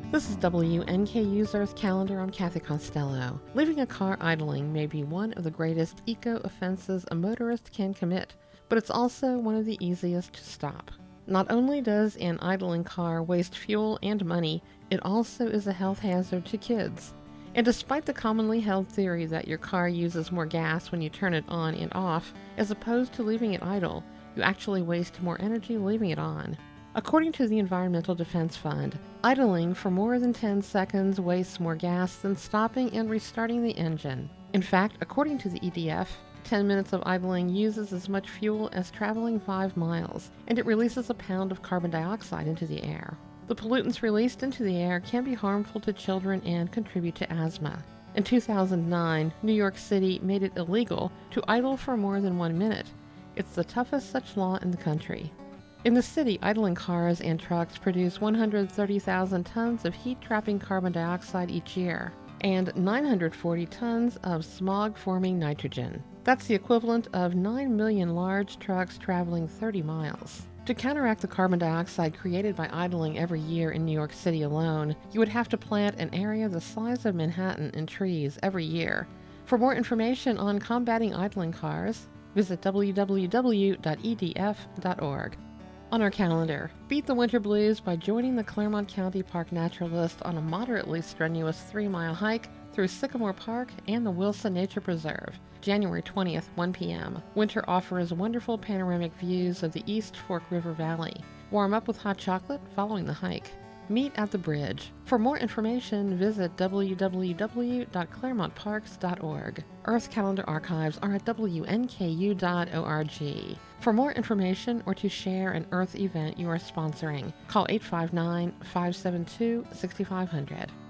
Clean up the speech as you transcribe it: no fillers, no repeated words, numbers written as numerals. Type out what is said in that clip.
This is WNKU's Earth Calendar. I'm Kathy Costello. Leaving a car idling may be one of the greatest eco-offenses a motorist can commit, but it's also one of the easiest to stop. Not only does an idling car waste fuel and money, it also is a health hazard to kids. And despite the commonly held theory that your car uses more gas when you turn it on and off, as opposed to leaving it idle, you actually waste more energy leaving it on. According to the Environmental Defense Fund, idling for more than 10 seconds wastes more gas than stopping and restarting the engine. In fact, according to the EDF, 10 minutes of idling uses as much fuel as traveling 5 miles, and it releases a pound of carbon dioxide into the air. The pollutants released into the air can be harmful to children and contribute to asthma. In 2009, New York City made it illegal to idle for more than 1 minute. It's the toughest such law in the country. In the city, idling cars and trucks produce 130,000 tons of heat-trapping carbon dioxide each year, and 940 tons of smog-forming nitrogen. That's the equivalent of 9 million large trucks traveling 30 miles. To counteract the carbon dioxide created by idling every year in New York City alone, you would have to plant an area the size of Manhattan in trees every year. For more information on combating idling cars, visit www.edf.org. On our calendar, beat the winter blues by joining the Claremont County Park Naturalist on a moderately strenuous 3-mile hike through Sycamore Park and the Wilson Nature Preserve, January 20th, 1 p.m. Winter offers wonderful panoramic views of the East Fork River Valley. Warm up with hot chocolate following the hike. Meet at the bridge. For more information, visit www.claremontparks.org. Earth Calendar archives are at wnku.org. For more information or to share an Earth event you are sponsoring, call 859-572-6500.